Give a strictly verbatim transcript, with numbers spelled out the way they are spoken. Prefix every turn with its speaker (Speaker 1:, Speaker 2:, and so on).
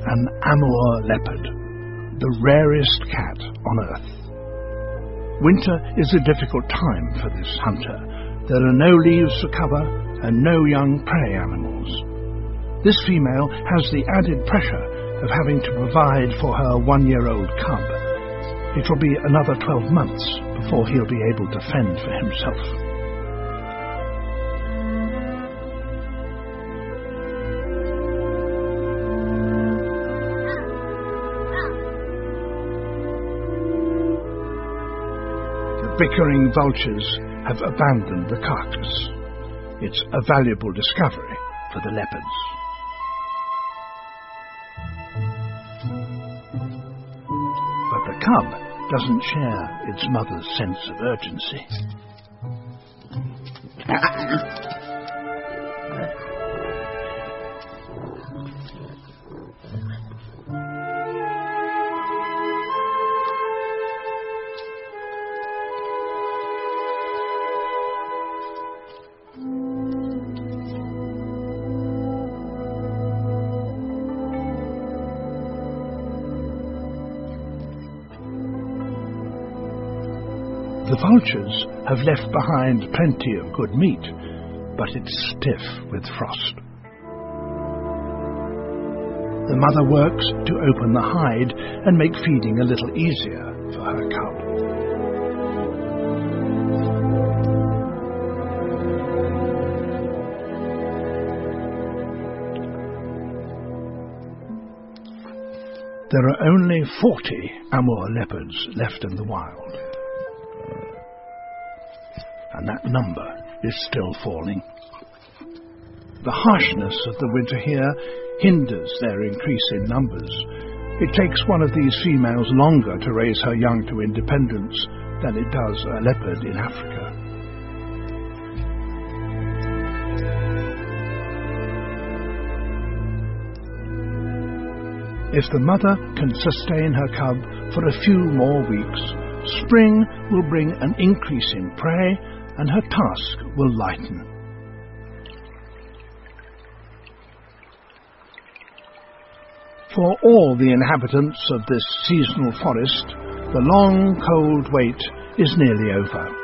Speaker 1: an Amur leopard, the rarest cat on Earth. Winter is a difficult time for this hunter. There are no leaves to cover and no young prey animals. This female has the added pressure of having to provide for her one-year-old cub. It will be another twelve months before he'll be able to fend for himself. Bickering vultures have abandoned the carcass. It's a valuable discovery for the leopards. But the cub doesn't share its mother's sense of urgency. The vultures have left behind plenty of good meat, but it's stiff with frost. The mother works to open the hide and make feeding a little easier for her cub. There are only forty Amur leopards left in the wild. And that number is still falling. The harshness of the winter here hinders their increase in numbers. It takes one of these females longer to raise her young to independence than it does a leopard in Africa. If the mother can sustain her cub for a few more weeks, spring will bring an increase in prey and her task will lighten. For all the inhabitants of this seasonal forest, the long, cold wait is nearly over.